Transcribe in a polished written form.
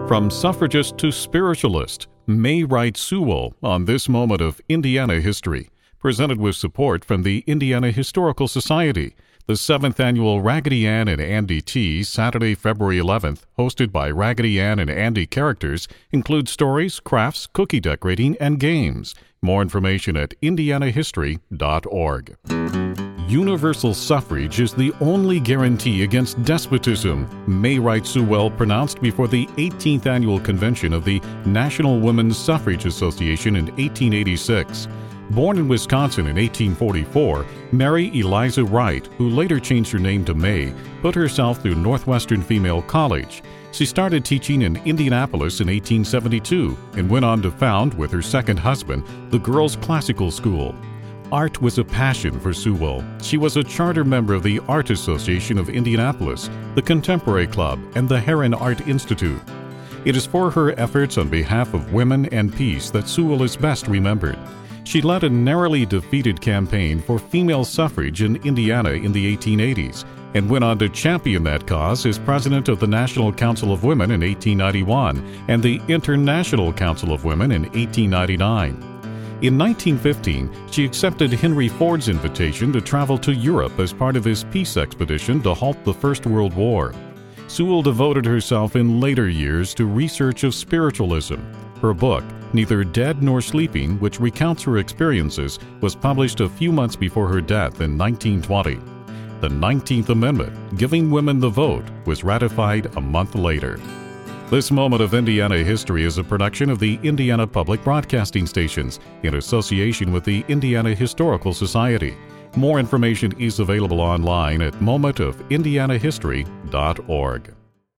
From suffragist to spiritualist, May Wright Sewell on this moment of Indiana history, presented with support from the Indiana Historical Society. The 7th annual Raggedy Ann and Andy Tea, Saturday, February 11th, hosted by Raggedy Ann and Andy characters, includes stories, crafts, cookie decorating, and games. More information at indianahistory.org. Universal suffrage is the only guarantee against despotism, May Wright Sewell pronounced before the 18th annual convention of the National Women's Suffrage Association in 1886. Born in Wisconsin in 1844, Mary Eliza Wright, who later changed her name to May, put herself through Northwestern Female College. She started teaching in Indianapolis in 1872 and went on to found, with her second husband, the Girls' Classical School. Art was a passion for Sewell. She was a charter member of the Art Association of Indianapolis, the Contemporary Club, and the Heron Art Institute. It is for her efforts on behalf of women and peace that Sewell is best remembered. She led a narrowly defeated campaign for female suffrage in Indiana in the 1880s and went on to champion that cause as president of the National Council of Women in 1891 and the International Council of Women in 1899. In 1915, she accepted Henry Ford's invitation to travel to Europe as part of his peace expedition to halt the First World War. Sewell devoted herself in later years to research of spiritualism. Her book, Neither Dead Nor Sleeping, which recounts her experiences, was published a few months before her death in 1920. The 19th Amendment, giving women the vote, was ratified a month later. This moment of Indiana history is a production of the Indiana Public Broadcasting Stations in association with the Indiana Historical Society. More information is available online at momentofIndianahistory.org.